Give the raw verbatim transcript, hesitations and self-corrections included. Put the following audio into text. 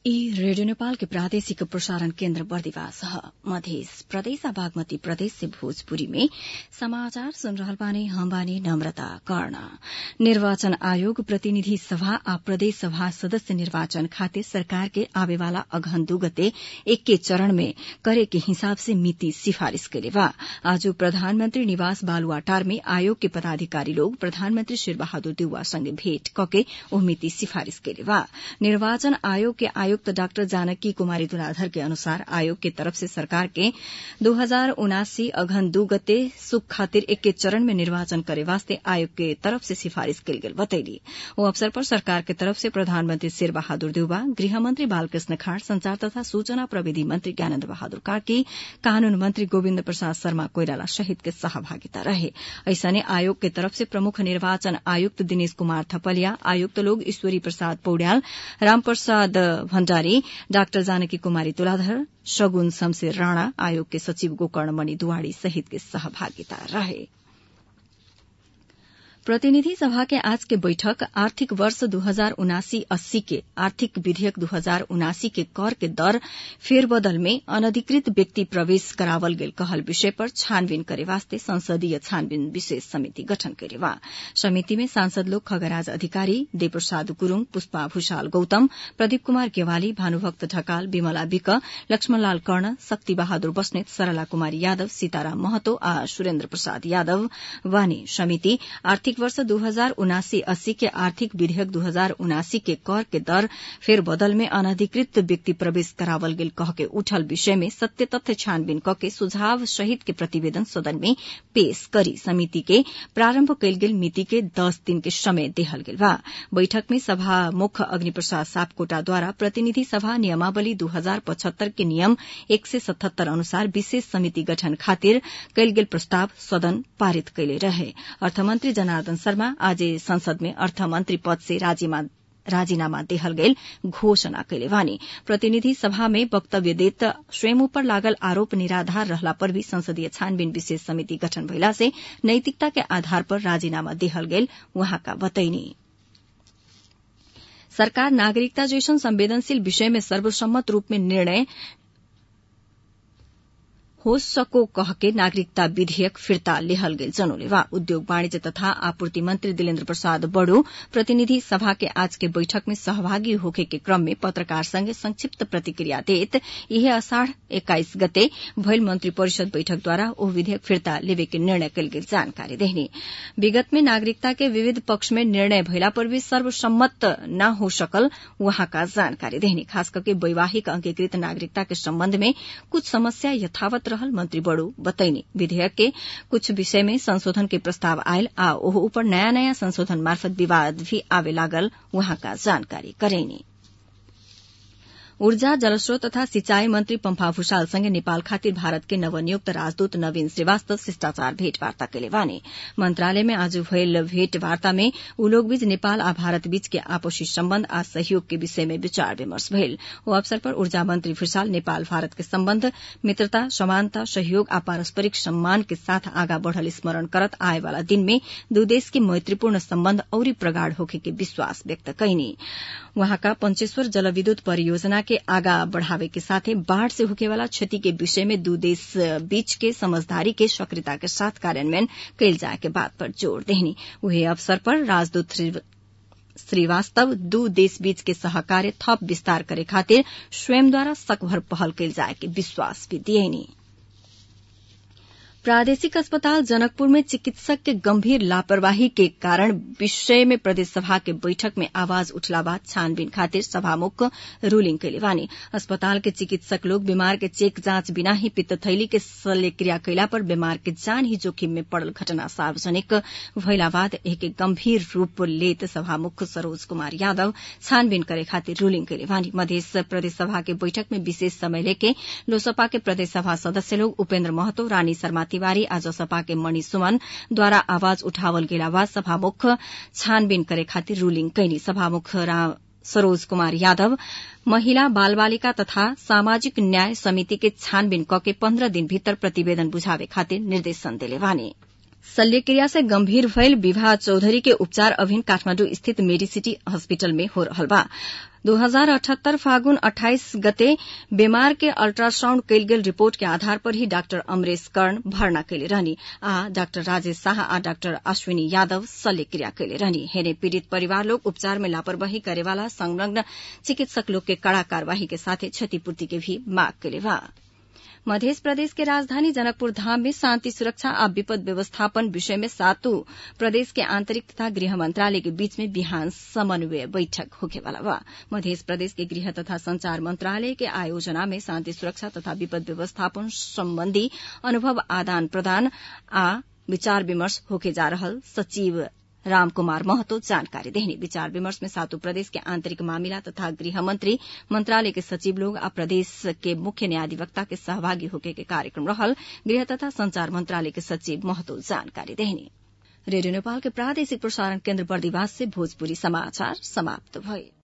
ई रेडियो नेपाल के प्रादेशिक प्रसारण केन्द्र बर्दिवास ह मध्य प्रदेश बागमती प्रदेश से भोजपुरी में समाचार सुन रहल बानी हम बानी नम्रता कर्ण। निर्वाचन आयोग प्रतिनिधि सभा आ प्रदेश सभा सदस्य निर्वाचन खातिर सरकार के आवेवाला अगहन दू गते एक्के चरण में करे के हिसाब से मिति सिफारिश कइले बा। आज प्रधानमंत्री निवास बालुवाटार में आयोग के पदाधिकारी लोग प्रधानमंत्री शेरबहादुर देउवा संगे भेट कके ओ मिति सिफारिश कइले बा। निर्वाचन आयोग के आयुक्त डाक्टर जानकी कुमारी तुलाधर के अनुसार आयोग के तरफ से सरकार के दो हजार उनासी अघन दू गते सुख खातिर एक्के चरण में निर्वाचन करे वास्ते आयोग के तरफ से सिफारिश कइल गेल बतैली। ओ अवसर पर सरकार के तरफ से प्रधानमंत्री शेरबहादुर देउवा, गृहमंत्री बालकृष्ण खाँड, संचार तथा सूचना प्रविधि मंत्री ज्ञानेन्द्र बहादुर कार्की, कानून मंत्री गोविन्द प्रसाद शर्मा कोइराला सहित के सहभागिता रहे। ऐसने आयोग के तरफ से प्रमुख निर्वाचन आयुक्त दिनेश कुमार थपलिया, आयुक्त लोग ईश्वरी प्रसाद पौड्याल, रामप्रसाद भण्डारी, डाक्टर जानकी कुमारी तुलाधर, शगुन शमशेर राणा, आयोग के सचिव गोकर्ण मणि दुवाड़ी सहित के सहभागिता रहे। प्रतिनिधि सभा के आज के बैठक आर्थिक वर्ष दो हजार उनासी अस्सी के आर्थिक विधेयक दो हजार उनासी के कर के दर फेरबदल में अनधिकृत व्यक्ति प्रवेश करावल गेल कहल विषय पर छानबीन करे वास्ते संसदीय छानबीन विशेष समिति गठन करे बा। समिति में सांसद लोग खगराज अधिकारी, देवप्रसाद गुरूङ, पुष्पा भूषाल गौतम, प्रदीप कुमार गेवाली, भानुभक्त ढकाल, विमला विक, लक्ष्मणलाल कर्ण, शक्ति बहादुर बस्नेत, सरला कुमारी यादव, सीताराम महतो आ सुरेन्द्र प्रसाद यादव वानी। समिति आर्थिक वर्ष दो हजार उनासी अस्सी के आर्थिक विधेयक दो हजार उनासी के कर के दर फेरबदल में अनधिकृत व्यक्ति प्रवेश करावल गेल कह के उठल विषय में सत्य तथ्य छानबीन कके सुझाव सहित के प्रतिवेदन सदन में पेश करी। समिति के प्रारंभ कइल गेल मिति के दस दिन के समय देहल गेल बा। बैठक में सभामुख अग्निप्रसाद सापकोटा द्वारा प्रतिनिधि सभा नियमावली दो हजार पचहत्तर के नियम एक सय सतहत्तर अनुसार विशेष समिति गठन खातिर कइल गेल प्रस्ताव सदन पारित कइले रहे। अर्थमन्त्री जनार्दन शर्मा आज संसद में अर्थमंत्री पद से राजीनामा देहल गइल घोषणा कइले बानी। प्रतिनिधि सभा में वक्तव्य देत स्वयं पर लागल आरोप निराधार रहला पर भी संसदीय छानबीन विशेष समिति गठन भइला से नैतिकता के आधार पर राजीनामा देहल गइल उहाँका बतैनी। सरकार नागरिकता जैसन संवेदनशील विषय में सर्वसम्मत रूप में निर्णय हो सको कह के नागरिकता विधेयक फिर्ता लेहल गेल जनौले बा। उद्योग वाणिज्य तथा आपूर्ति मंत्री दिलेन्द्र प्रसाद बड़ो प्रतिनिधि सभा के आज के बैठक में सहभागी होखे के क्रम में पत्रकार संगे संक्षिप्त प्रतिक्रिया देत यह अषाढ़ एक्काइस गते भइल मंत्री परिषद बैठक द्वारा ओ विधेयक फिर्ता लेवे के निर्णय कल गेल जानकारी देहनी। विगत में नागरिकता के विविध पक्ष में निर्णय भइला पर भी सर्वसम्मत न हो सकल वहाँका जानकारी देहनी। खास करके वैवाहिक अंगीकृत नागरिकता के संबंध में कुछ समस्या यथावत रहल मंत्री बड़ो बतैनी। विधेयक के कुछ विषय में संशोधन के प्रस्ताव आयल आ ओह ऊपर नया नया संशोधन मार्फत विवाद भी आवे लागल वहाँका जानकारी करेनी। ऊर्जा, जलस्रोत तथा सिंचाई मंत्री पम्फा भूषाल संगे नेपाल खातिर भारत के नवनियुक्त राजदूत नवीन श्रीवास्तव शिष्टाचार भेटवार्ता कइले बानी। मंत्रालय में आज भइल भेटवार्ता में उ लोग बीच नेपाल आ भारत बीच के आपसी सम्बन्ध आ सहयोग के विषय में विचार विमर्श भइल। ओ अवसर पर ऊर्जा मंत्री भूषाल नेपाल भारत के सम्बन्ध मित्रता, समानता, सहयोग आ पारस्परिक सम्मान के साथ आगा बढ़ल स्मरण करत आए वाला दिन में दू देश के मैत्रीपूर्ण सम्बन्ध औरी प्रगाढ़ होखे के विश्वास व्यक्त कइनी। वहाँका पंचेश्वर जलविद्युत परियोजना के आगा बढ़ावे के साथे बाढ़ से होखे वाला क्षति के विषय में दू देश बीच के समझदारी के सक्रियता के साथ कार्यान्वयन कइल जाए के बात पर जोर देहनी। उहे अवसर पर राजदूत श्रीवास्तव दू देश बीच के सहकार्य थप विस्तार करे खातिर स्वयं द्वारा सकभर पहल कइल जाए के विश्वास भी दिएनी। प्रादेशिक अस्पताल जनकपुर में चिकित्सक के गंभीर लापरवाही के कारण विषय में प्रदेश सभा के बैठक में आवाज उठला बाद छानबीन खातिर सभामुख रूलिंग कइले बानी। अस्पताल के चिकित्सक लोग बीमार के चेक जांच बिना ही पित्तथैली के शल्यक्रिया कइला पर बीमार के जान ही जोखिम में पड़ल घटना सार्वजनिक भइला बाद एके गंभीर रूप लेत सभामुख सरोज कुमार यादव छानबीन करे खातिर रूलिंग कइले बानी। मध्य प्रदेश सभा के बैठक में विशेष समय लेके लोसपा के प्रदेश सभा सदस्य लोग उपेन्द्र महतो, रानी शर्मा तिवारी, आज सपा के मणि सुमन द्वारा आवाज उठावल गेला बाद सभामुख छानबीन करे खातिर रूलिंग कइनी। सभामुख सरोज कुमार यादव महिला बाल बालिका तथा सामाजिक न्याय समिति के छानबीन कके पन्ध्र दिन भीतर प्रतिवेदन बुझावे खातिर निर्देशन देले बानी। शल्यक्रिया से गंभीर भयल विभा चौधरी के उपचार अभिन काठमाडौँ स्थित मेडिसिटी अस्पताल में हो रहल बा। दो हजार अठहत्तर फागुन अट्ठाईस गते बीमार के अल्ट्रासाउण्ड कैल गेल रिपोर्ट के आधार पर ही डाक्टर अमरेश कर्ण भर्ना कैले रहनी आ डाक्टर राजेश शाह आ डाक्टर अश्विनी यादव शल्यक्रिया कैले रहनी। हेने पीड़ित परिवार लोग उपचार में लापरवाही करेवाला संलग्न चिकित्सक लोग के कड़ा कार्यवाही के साथे क्षतिपूर्ति के भी मांग कैले बा। मध्य प्रदेश के राजधानी जनकपुर धाम में शांति सुरक्षा आ विपद व्यवस्थापन विषय में सातों प्रदेश के आंतरिक तथा गृह मंत्रालय के बीच में बिहान समन्वय बैठक होखेवाला बा। मध्य प्रदेश के गृह तथा संचार मंत्रालय के आयोजना में शांति सुरक्षा तथा विपद व्यवस्थापन संबंधी अनुभव आदान प्रदान आ विचार विमर्श होके जा रहल सचिव राम कुमार महतो जानकारी देहनी। विचार विमर्श में सातों प्रदेश के आंतरिक मामला तथा गृह मंत्री मंत्रालय के सचिव लोग आ प्रदेश के मुख्य न्यायाधिवक्ता के सहभागी होके के कार्यक्रम रहल गृह तथा संचार मंत्रालय के सचिव महतो जानकारी देहनी। रेडियो नेपाल के प्रादेशिक प्रसारण केन्द्र बर्दिवास से भोजपुरी समाचार समाप्त भए।